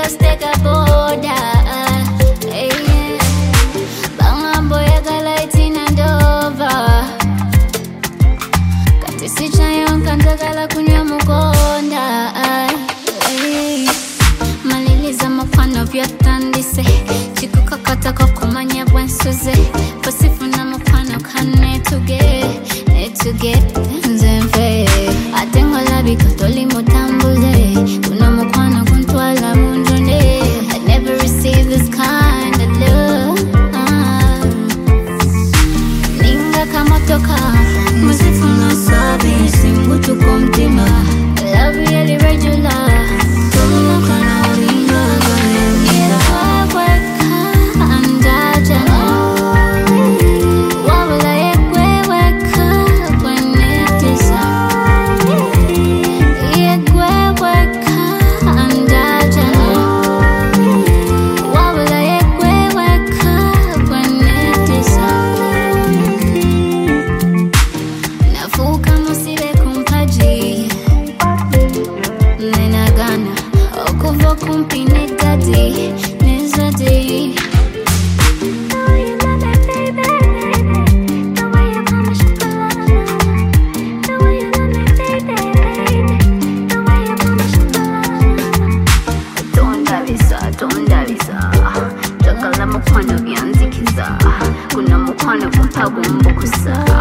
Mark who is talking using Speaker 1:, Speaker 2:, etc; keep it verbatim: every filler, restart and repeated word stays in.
Speaker 1: just take a border. Hey, bangambo ya galaiti na ndova. Kati sichayo nkantagala kunywa mukonda. Hey, maliliza mufano vyotandise. Chikukakata kukumanya bwensuze. Pasifuna mufano kane tuge. Netuge nzenfe. Atengo labi katoli mutambuze. Kuna mufano kuntwala munjone. I never received this kind of love. uh. Ninga kamotoka. Masifuna sabi. Simbutu kumtima. Love really regular. Tuna kana ulinga. Kumpine gadi, nizadi. The way you love me, baby. The way you call me chocolate. The way you love me, baby. The way you call me chocolate. Don't davisa, don't davisa. Jagala mukwano byanzikiza. Kuna mukwano kumpagumbo kusa.